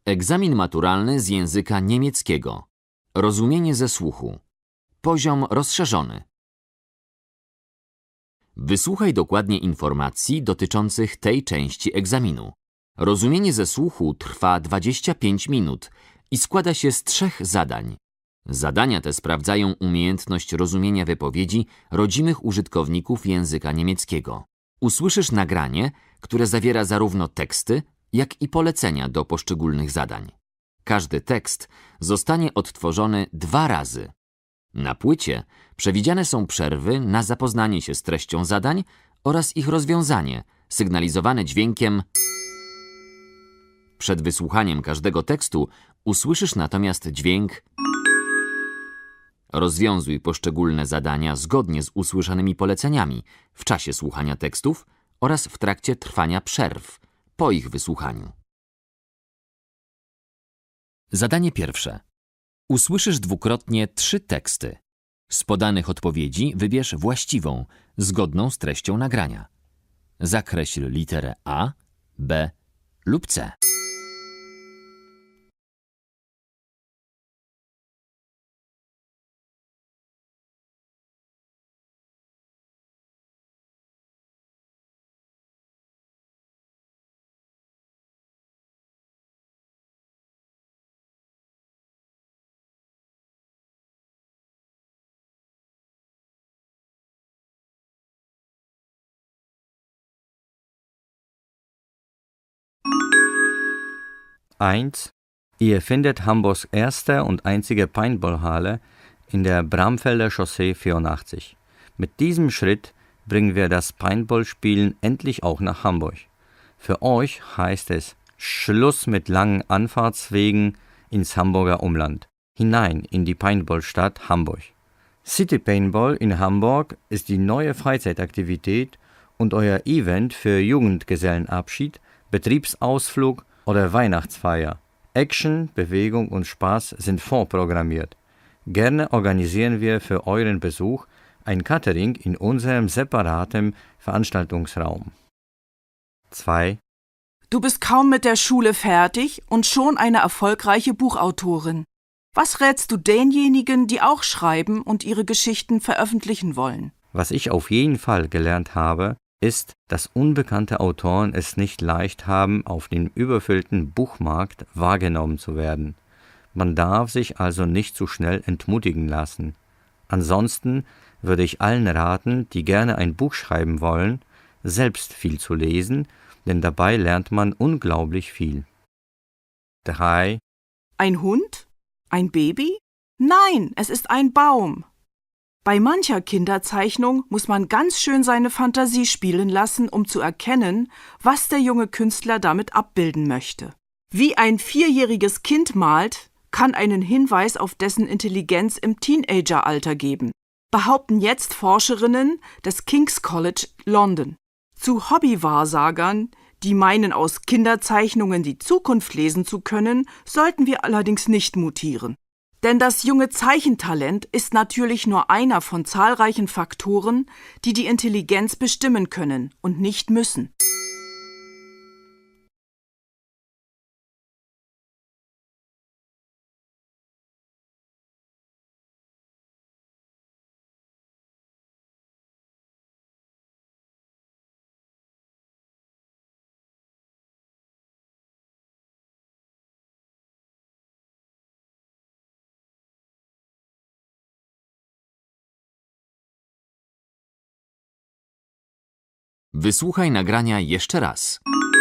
Egzamin maturalny z języka niemieckiego. Rozumienie ze słuchu. Poziom rozszerzony. Wysłuchaj dokładnie informacji dotyczących tej części egzaminu. Rozumienie ze słuchu trwa 25 minut i składa się z 3 zadań. Zadania te sprawdzają umiejętność rozumienia wypowiedzi rodzimych użytkowników języka niemieckiego. Usłyszysz nagranie, które zawiera zarówno teksty, jak i polecenia do poszczególnych zadań. Każdy tekst zostanie odtworzony 2 razy. Na płycie przewidziane są przerwy na zapoznanie się z treścią zadań oraz ich rozwiązanie, sygnalizowane dźwiękiem. Przed wysłuchaniem każdego tekstu usłyszysz natomiast dźwięk. Rozwiązuj poszczególne zadania zgodnie z usłyszanymi poleceniami w czasie słuchania tekstów oraz w trakcie trwania przerw po ich wysłuchaniu. Zadanie pierwsze. Usłyszysz dwukrotnie 3 teksty. Z podanych odpowiedzi wybierz właściwą, zgodną z treścią nagrania. Zakreśl literę A, B lub C. Eins. Ihr findet Hamburgs erste und einzige Paintballhalle in der Bramfelder Chaussee 84. Mit diesem Schritt bringen wir das Paintballspielen endlich auch nach Hamburg. Für euch heißt es Schluss mit langen Anfahrtswegen ins Hamburger Umland, hinein in die Paintballstadt Hamburg. City Paintball in Hamburg ist die neue Freizeitaktivität und euer Event für Jugendgesellenabschied, Betriebsausflug oder Weihnachtsfeier. Action, Bewegung und Spaß sind vorprogrammiert. Gerne organisieren wir für euren Besuch ein Catering in unserem separaten Veranstaltungsraum. 2. Du bist kaum mit der Schule fertig und schon eine erfolgreiche Buchautorin. Was rätst du denjenigen, die auch schreiben und ihre Geschichten veröffentlichen wollen? Was ich auf jeden Fall gelernt habe, ist, dass unbekannte Autoren es nicht leicht haben, auf dem überfüllten Buchmarkt wahrgenommen zu werden. Man darf sich also nicht zu schnell entmutigen lassen. Ansonsten würde ich allen raten, die gerne ein Buch schreiben wollen, selbst viel zu lesen, denn dabei lernt man unglaublich viel. 3. Ein Hund? Ein Baby? Nein, es ist ein Baum. Bei mancher Kinderzeichnung muss man ganz schön seine Fantasie spielen lassen, um zu erkennen, was der junge Künstler damit abbilden möchte. Wie ein 4-jähriges Kind malt, kann einen Hinweis auf dessen Intelligenz im Teenageralter geben, behaupten jetzt Forscherinnen des King's College London. Zu Hobby-Wahrsagern, die meinen, aus Kinderzeichnungen die Zukunft lesen zu können, sollten wir allerdings nicht mutieren. Denn das junge Zeichentalent ist natürlich nur einer von zahlreichen Faktoren, die die Intelligenz bestimmen können und nicht müssen. Wysłuchaj nagrania jeszcze raz.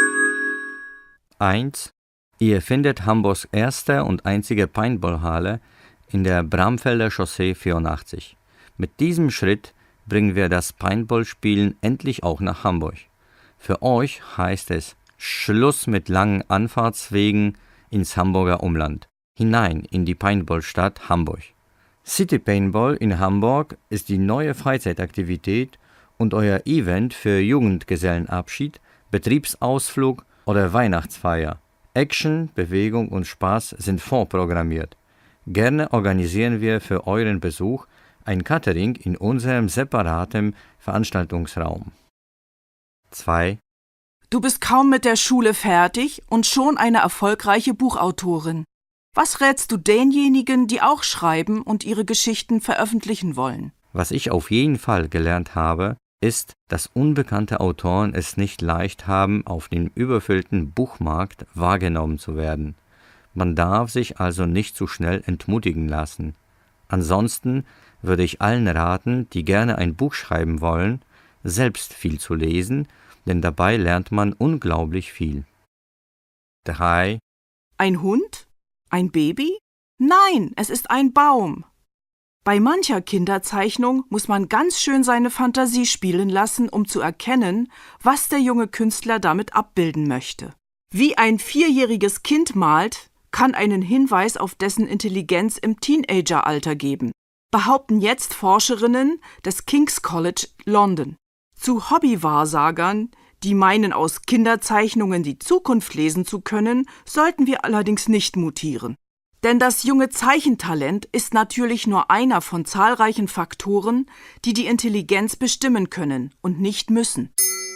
1. Ihr findet Hamburgs erste und einzige Paintballhalle in der Bramfelder Chaussee 84. Mit diesem Schritt bringen wir das Paintballspielen endlich auch nach Hamburg. Für euch heißt es Schluss mit langen Anfahrtswegen ins Hamburger Umland, hinein in die Paintballstadt Hamburg. City Paintball in Hamburg ist die neue Freizeitaktivität und euer Event für Jugendgesellenabschied, Betriebsausflug oder Weihnachtsfeier. Action, Bewegung und Spaß sind vorprogrammiert. Gerne organisieren wir für euren Besuch ein Catering in unserem separaten Veranstaltungsraum. 2. Du bist kaum mit der Schule fertig und schon eine erfolgreiche Buchautorin. Was rätst du denjenigen, die auch schreiben und ihre Geschichten veröffentlichen wollen? Was ich auf jeden Fall gelernt habe, ist, dass unbekannte Autoren es nicht leicht haben, auf dem überfüllten Buchmarkt wahrgenommen zu werden. Man darf sich also nicht zu schnell entmutigen lassen. Ansonsten würde ich allen raten, die gerne ein Buch schreiben wollen, selbst viel zu lesen, denn dabei lernt man unglaublich viel. 3. Ein Hund? Ein Baby? Nein, es ist ein Baum. Bei mancher Kinderzeichnung muss man ganz schön seine Fantasie spielen lassen, um zu erkennen, was der junge Künstler damit abbilden möchte. Wie ein 4-jähriges Kind malt, kann einen Hinweis auf dessen Intelligenz im Teenageralter geben, behaupten jetzt Forscherinnen des King's College London. Zu Hobby-Wahrsagern, die meinen, aus Kinderzeichnungen die Zukunft lesen zu können, sollten wir allerdings nicht mutieren. Denn das junge Zeichentalent ist natürlich nur einer von zahlreichen Faktoren, die die Intelligenz bestimmen können und nicht müssen.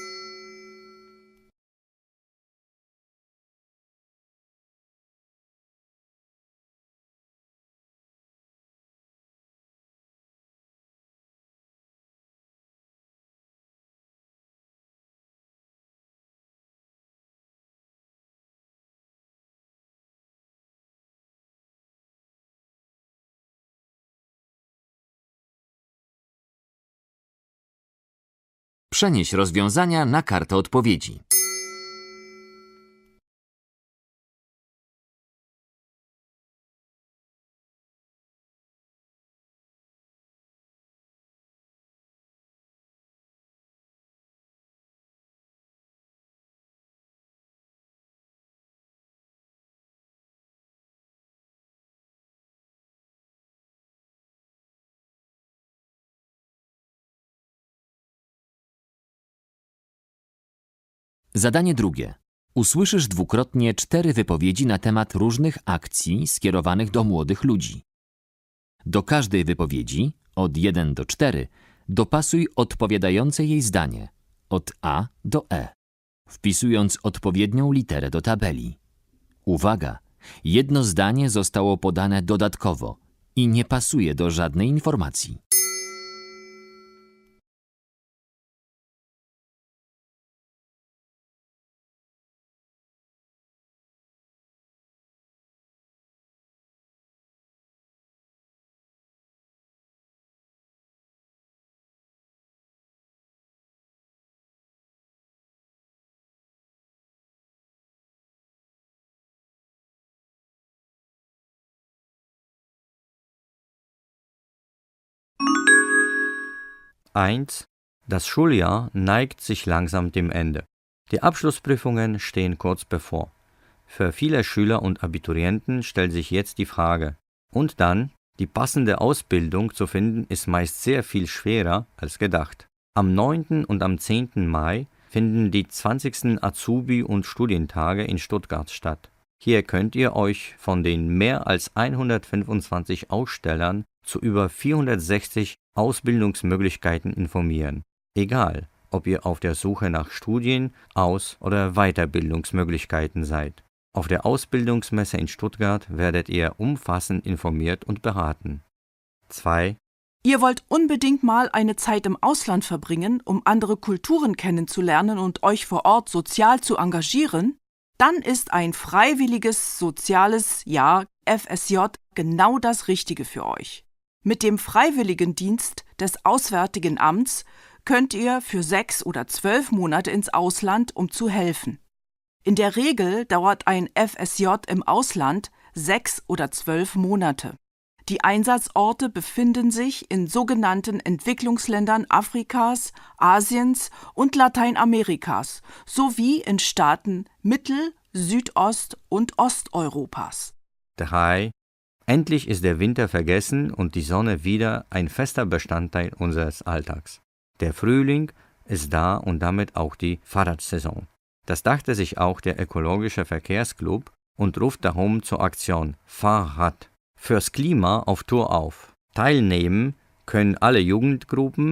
Przenieś rozwiązania na kartę odpowiedzi. Zadanie drugie. Usłyszysz dwukrotnie 4 wypowiedzi na temat różnych akcji skierowanych do młodych ludzi. Do każdej wypowiedzi, od 1 do 4, dopasuj odpowiadające jej zdanie, od A do E, wpisując odpowiednią literę do tabeli. Uwaga! Jedno zdanie zostało podane dodatkowo i nie pasuje do żadnej informacji. Eins. Das Schuljahr neigt sich langsam dem Ende. Die Abschlussprüfungen stehen kurz bevor. Für viele Schüler und Abiturienten stellt sich jetzt die Frage. Und dann, die passende Ausbildung zu finden, ist meist sehr viel schwerer als gedacht. Am 9. und am 10. Mai finden die 20. Azubi- und Studientage in Stuttgart statt. Hier könnt ihr euch von den mehr als 125 Ausstellern zu über 460 Ausbildungsmöglichkeiten informieren. Egal, ob ihr auf der Suche nach Studien-, Aus- oder Weiterbildungsmöglichkeiten seid. Auf der Ausbildungsmesse in Stuttgart werdet ihr umfassend informiert und beraten. 2. Ihr wollt unbedingt mal eine Zeit im Ausland verbringen, um andere Kulturen kennenzulernen und euch vor Ort sozial zu engagieren? Dann ist ein freiwilliges soziales Jahr FSJ genau das Richtige für euch. Mit dem Freiwilligendienst des Auswärtigen Amts könnt ihr für 6 oder 12 Monate ins Ausland, um zu helfen. In der Regel dauert ein FSJ im Ausland 6 oder 12 Monate. Die Einsatzorte befinden sich in sogenannten Entwicklungsländern Afrikas, Asiens und Lateinamerikas sowie in Staaten Mittel-, Südost- und Osteuropas. 3. Endlich ist der Winter vergessen und die Sonne wieder ein fester Bestandteil unseres Alltags. Der Frühling ist da und damit auch die Fahrradsaison. Das dachte sich auch der Ökologische Verkehrsclub und ruft darum zur Aktion Fahrrad fürs Klima auf Tour auf. Teilnehmen können alle Jugendgruppen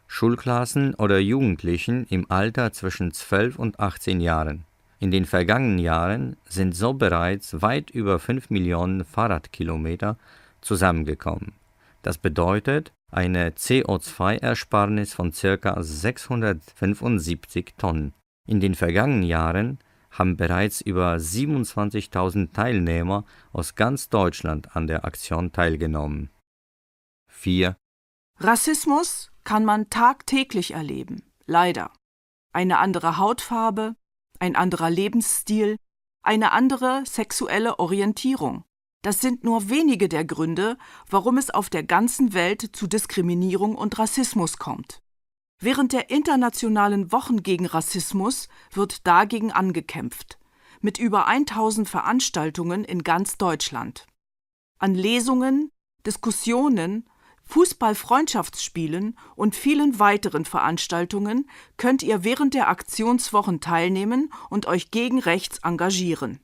Schulklassen oder Jugendlichen im Alter zwischen 12 und 18 Jahren. In den vergangenen Jahren sind so bereits weit über 5 Millionen Fahrradkilometer zusammengekommen. Das bedeutet eine CO2-Ersparnis von ca. 675 Tonnen. In den vergangenen Jahren haben bereits über 27.000 Teilnehmer aus ganz Deutschland an der Aktion teilgenommen. 4. Rassismus kann man tagtäglich erleben, leider. Eine andere Hautfarbe, ein anderer Lebensstil, eine andere sexuelle Orientierung. Das sind nur wenige der Gründe, warum es auf der ganzen Welt zu Diskriminierung und Rassismus kommt. Während der internationalen Wochen gegen Rassismus wird dagegen angekämpft, mit über 1000 Veranstaltungen in ganz Deutschland. An Lesungen, Diskussionen, Fußball-Freundschaftsspielen und vielen weiteren Veranstaltungen könnt ihr während der Aktionswochen teilnehmen und euch gegen rechts engagieren.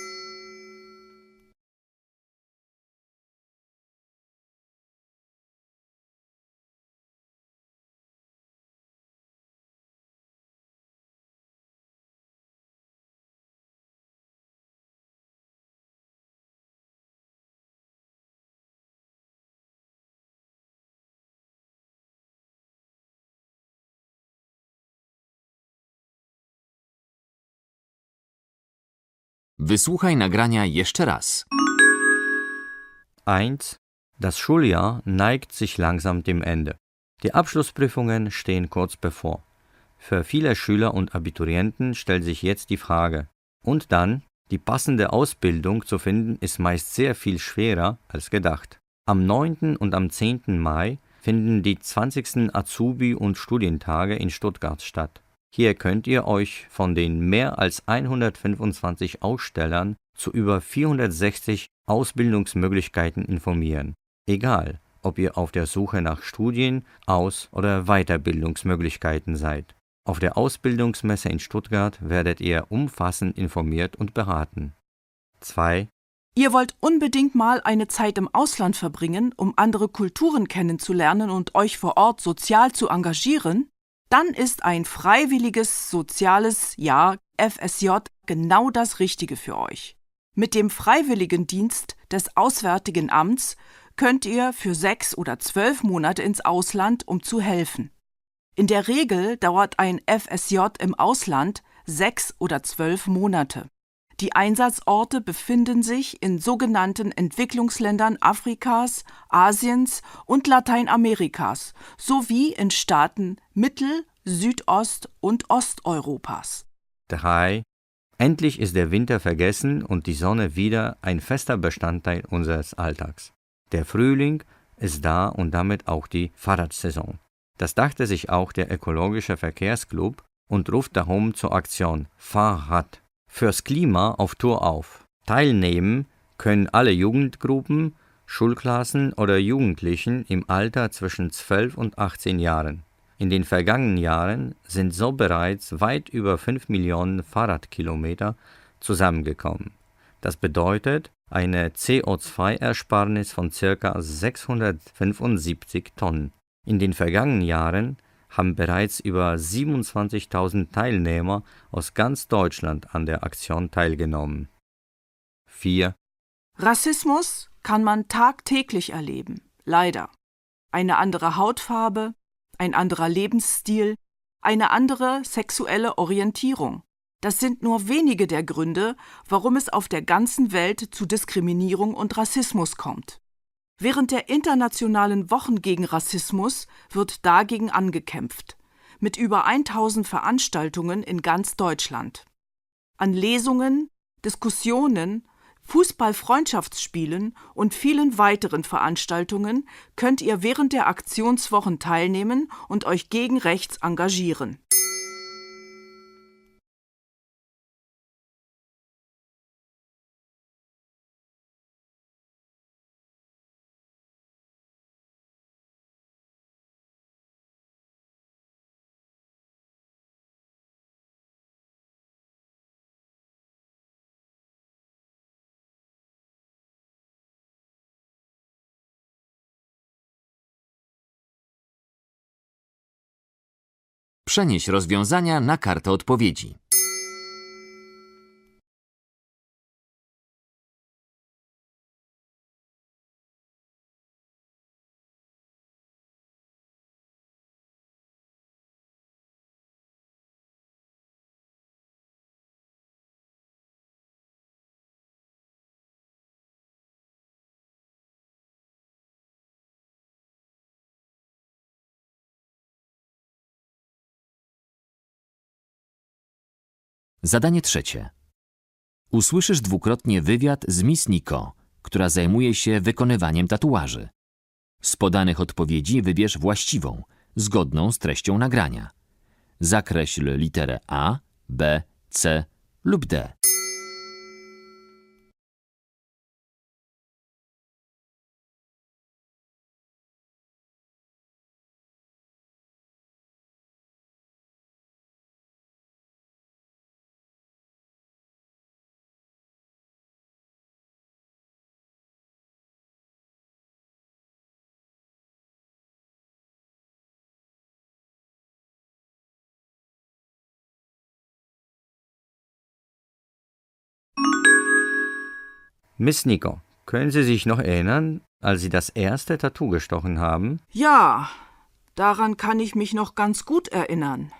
Wysłuchaj nagrania jeszcze raz. 1. Das Schuljahr neigt sich langsam dem Ende. Die Abschlussprüfungen stehen kurz bevor. Für viele Schüler und Abiturienten stellt sich jetzt die Frage. Und dann, die passende Ausbildung zu finden, ist meist sehr viel schwerer als gedacht. Am 9. und am 10. Mai finden die 20. Azubi- und Studientage in Stuttgart statt. Hier könnt ihr euch von den mehr als 125 Ausstellern zu über 460 Ausbildungsmöglichkeiten informieren. Egal, ob ihr auf der Suche nach Studien-, Aus- oder Weiterbildungsmöglichkeiten seid. Auf der Ausbildungsmesse in Stuttgart werdet ihr umfassend informiert und beraten. 2. Ihr wollt unbedingt mal eine Zeit im Ausland verbringen, um andere Kulturen kennenzulernen und euch vor Ort sozial zu engagieren? Dann ist ein freiwilliges soziales Jahr FSJ genau das Richtige für euch. Mit dem Freiwilligendienst des Auswärtigen Amts könnt ihr für 6 oder 12 Monate ins Ausland, um zu helfen. In der Regel dauert ein FSJ im Ausland 6 oder 12 Monate. Die Einsatzorte befinden sich in sogenannten Entwicklungsländern Afrikas, Asiens und Lateinamerikas sowie in Staaten Mittel-, Südost- und Osteuropas. 3. Endlich ist der Winter vergessen und die Sonne wieder ein fester Bestandteil unseres Alltags. Der Frühling ist da und damit auch die Fahrradsaison. Das dachte sich auch der Ökologische Verkehrsclub und ruft darum zur Aktion Fahrrad fürs Klima auf Tour auf. Teilnehmen können alle Jugendgruppen, Schulklassen oder Jugendlichen im Alter zwischen 12 und 18 Jahren. In den vergangenen Jahren sind so bereits weit über 5 Millionen Fahrradkilometer zusammengekommen. Das bedeutet eine CO2-Ersparnis von ca. 675 Tonnen. In den vergangenen Jahren haben bereits über 27.000 Teilnehmer aus ganz Deutschland an der Aktion teilgenommen. 4. Rassismus kann man tagtäglich erleben, leider. Eine andere Hautfarbe, ein anderer Lebensstil, eine andere sexuelle Orientierung. Das sind nur wenige der Gründe, warum es auf der ganzen Welt zu Diskriminierung und Rassismus kommt. Während der internationalen Wochen gegen Rassismus wird dagegen angekämpft, mit über 1000 Veranstaltungen in ganz Deutschland. An Lesungen, Diskussionen, Fußball-Freundschaftsspielen und vielen weiteren Veranstaltungen könnt ihr während der Aktionswochen teilnehmen und euch gegen rechts engagieren. Przenieś rozwiązania na kartę odpowiedzi. Zadanie trzecie. Usłyszysz dwukrotnie wywiad z Miss Nico, która zajmuje się wykonywaniem tatuaży. Z podanych odpowiedzi wybierz właściwą, zgodną z treścią nagrania. Zakreśl literę A, B, C lub D. Miss Nico, können Sie sich noch erinnern, als Sie das erste Tattoo gestochen haben? Ja, daran kann ich mich noch ganz gut erinnern.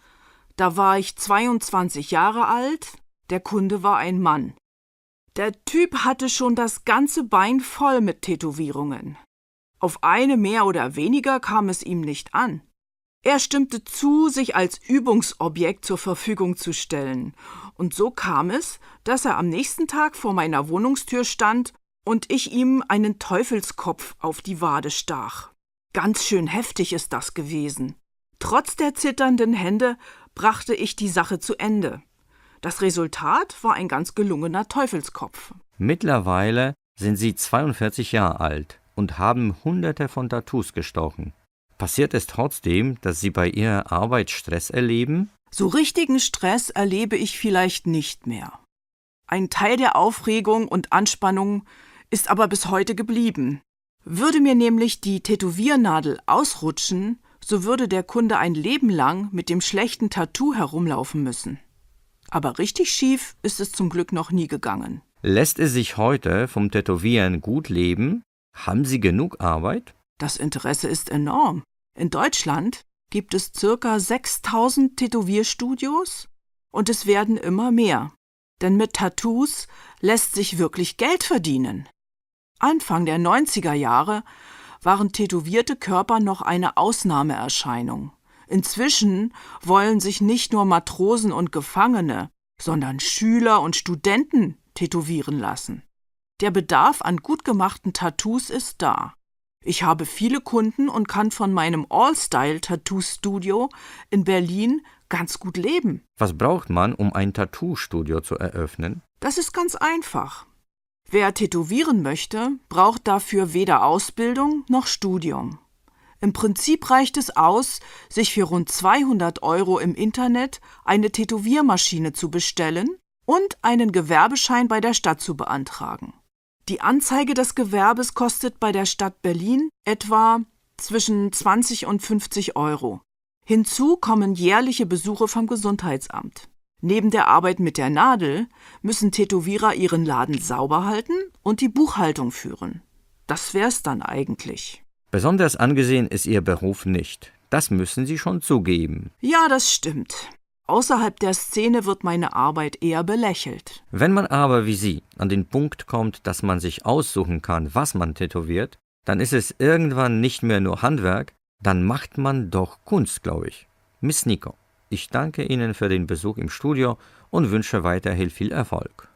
Da war ich 22 Jahre alt, der Kunde war ein Mann. Der Typ hatte schon das ganze Bein voll mit Tätowierungen. Auf eine mehr oder weniger kam es ihm nicht an. Er stimmte zu, sich als Übungsobjekt zur Verfügung zu stellen. Und so kam es, dass er am nächsten Tag vor meiner Wohnungstür stand und ich ihm einen Teufelskopf auf die Wade stach. Ganz schön heftig ist das gewesen. Trotz der zitternden Hände brachte ich die Sache zu Ende. Das Resultat war ein ganz gelungener Teufelskopf. Mittlerweile sind Sie 42 Jahre alt und haben Hunderte von Tattoos gestochen. Passiert es trotzdem, dass Sie bei Ihrer Arbeit Stress erleben? So richtigen Stress erlebe ich vielleicht nicht mehr. Ein Teil der Aufregung und Anspannung ist aber bis heute geblieben. Würde mir nämlich die Tätowiernadel ausrutschen, so würde der Kunde ein Leben lang mit dem schlechten Tattoo herumlaufen müssen. Aber richtig schief ist es zum Glück noch nie gegangen. Lässt es sich heute vom Tätowieren gut leben? Haben Sie genug Arbeit? Das Interesse ist enorm. In Deutschland gibt es ca. 6000 Tätowierstudios und es werden immer mehr. Denn mit Tattoos lässt sich wirklich Geld verdienen. Anfang der 90er Jahre waren tätowierte Körper noch eine Ausnahmeerscheinung. Inzwischen wollen sich nicht nur Matrosen und Gefangene, sondern Schüler und Studenten tätowieren lassen. Der Bedarf an gut gemachten Tattoos ist da. Ich habe viele Kunden und kann von meinem All-Style-Tattoo-Studio in Berlin ganz gut leben. Was braucht man, um ein Tattoo-Studio zu eröffnen? Das ist ganz einfach. Wer tätowieren möchte, braucht dafür weder Ausbildung noch Studium. Im Prinzip reicht es aus, sich für rund 200 € im Internet eine Tätowiermaschine zu bestellen und einen Gewerbeschein bei der Stadt zu beantragen. Die Anzeige des Gewerbes kostet bei der Stadt Berlin etwa zwischen 20 und 50 €. Hinzu kommen jährliche Besuche vom Gesundheitsamt. Neben der Arbeit mit der Nadel müssen Tätowierer ihren Laden sauber halten und die Buchhaltung führen. Das wär's dann eigentlich. Besonders angesehen ist Ihr Beruf nicht. Das müssen Sie schon zugeben. Ja, das stimmt. Außerhalb der Szene wird meine Arbeit eher belächelt. Wenn man aber wie Sie an den Punkt kommt, dass man sich aussuchen kann, was man tätowiert, dann ist es irgendwann nicht mehr nur Handwerk, dann macht man doch Kunst, glaube ich. Miss Nico, ich danke Ihnen für den Besuch im Studio und wünsche weiterhin viel Erfolg.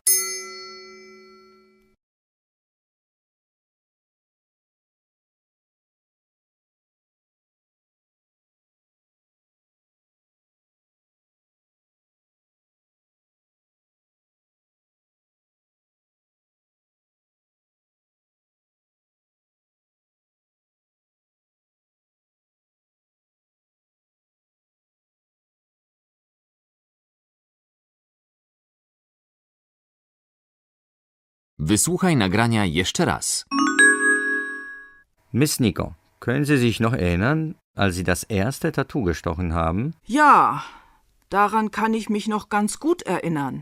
Wysłuchaj nagrania jeszcze raz. Miss Nico, Können Sie sich noch erinnern, als Sie das erste Tattoo gestochen haben? Ja, daran kann ich mich noch ganz gut erinnern.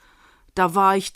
Da war ich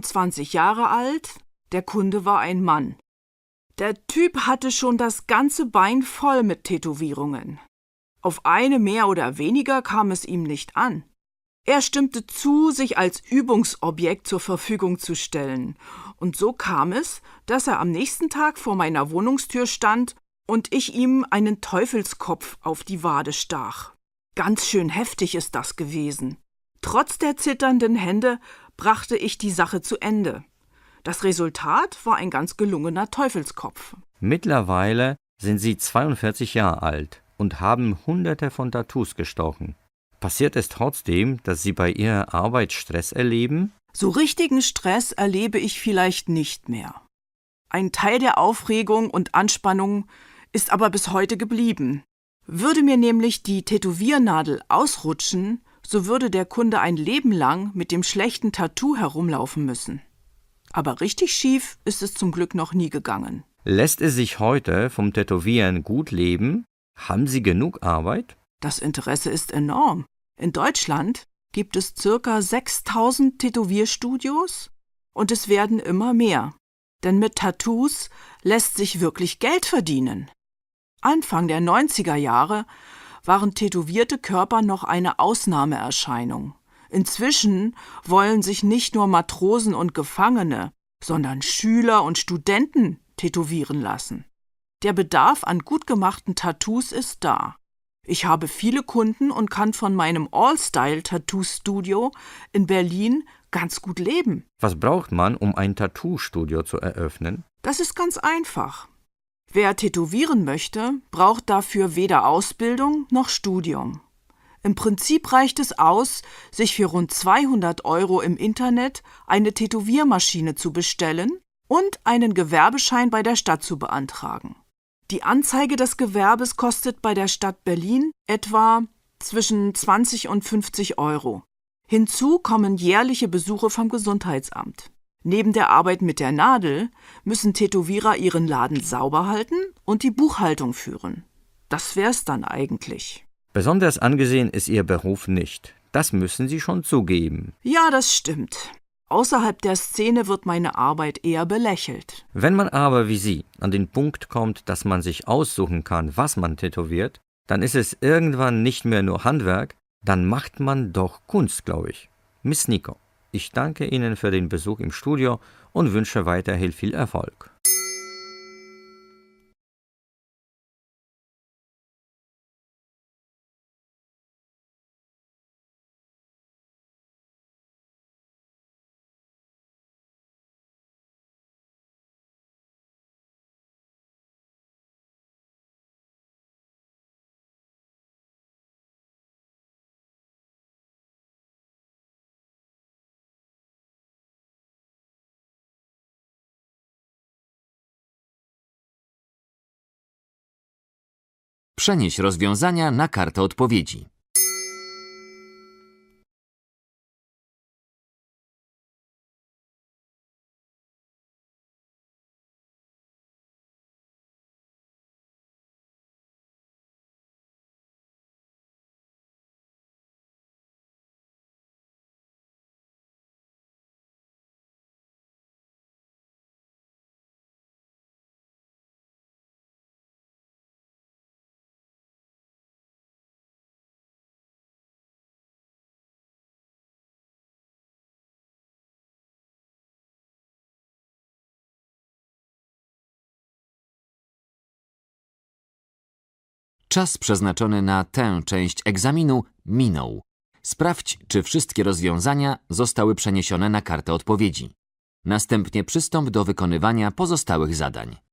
22 Jahre alt, der Kunde war ein Mann. Der Typ hatte schon das ganze Bein voll mit Tätowierungen. Auf eine mehr oder weniger kam es ihm nicht an. Er stimmte zu, sich als Übungsobjekt zur Verfügung zu stellen. Und so kam es, dass er am nächsten Tag vor meiner Wohnungstür stand und ich ihm einen Teufelskopf auf die Wade stach. Ganz schön heftig ist das gewesen. Trotz der zitternden Hände brachte ich die Sache zu Ende. Das Resultat war ein ganz gelungener Teufelskopf. Mittlerweile sind Sie 42 Jahre alt und haben Hunderte von Tattoos gestochen. Passiert es trotzdem, dass Sie bei Ihrer Arbeit Stress erleben? So richtigen Stress erlebe ich vielleicht nicht mehr. Ein Teil der Aufregung und Anspannung ist aber bis heute geblieben. Würde mir nämlich die Tätowiernadel ausrutschen, so würde der Kunde ein Leben lang mit dem schlechten Tattoo herumlaufen müssen. Aber richtig schief ist es zum Glück noch nie gegangen. Lässt es sich heute vom Tätowieren gut leben? Haben Sie genug Arbeit? Das Interesse ist enorm. In Deutschland gibt es ca. 6000 Tätowierstudios und es werden immer mehr. Denn mit Tattoos lässt sich wirklich Geld verdienen. Anfang der 90er Jahre waren tätowierte Körper noch eine Ausnahmeerscheinung. Inzwischen wollen sich nicht nur Matrosen und Gefangene, sondern Schüler und Studenten tätowieren lassen. Der Bedarf an gut gemachten Tattoos ist da. Ich habe viele Kunden und kann von meinem All-Style-Tattoo-Studio in Berlin ganz gut leben. Was braucht man, um ein Tattoo-Studio zu eröffnen? Das ist ganz einfach. Wer tätowieren möchte, braucht dafür weder Ausbildung noch Studium. Im Prinzip reicht es aus, sich für rund 200 € im Internet eine Tätowiermaschine zu bestellen und einen Gewerbeschein bei der Stadt zu beantragen. Die Anzeige des Gewerbes kostet bei der Stadt Berlin etwa zwischen 20 und 50 €. Hinzu kommen jährliche Besuche vom Gesundheitsamt. Neben der Arbeit mit der Nadel müssen Tätowierer ihren Laden sauber halten und die Buchhaltung führen. Das wär's dann eigentlich. Besonders angesehen ist Ihr Beruf nicht. Das müssen Sie schon zugeben. Ja, das stimmt. Außerhalb der Szene wird meine Arbeit eher belächelt. Wenn man aber wie Sie an den Punkt kommt, dass man sich aussuchen kann, was man tätowiert, dann ist es irgendwann nicht mehr nur Handwerk, dann macht man doch Kunst, glaube ich. Miss Nico, ich danke Ihnen für den Besuch im Studio und wünsche weiterhin viel Erfolg. Przenieś rozwiązania na kartę odpowiedzi. Czas przeznaczony na tę część egzaminu minął. Sprawdź, czy wszystkie rozwiązania zostały przeniesione na kartę odpowiedzi. Następnie przystąp do wykonywania pozostałych zadań.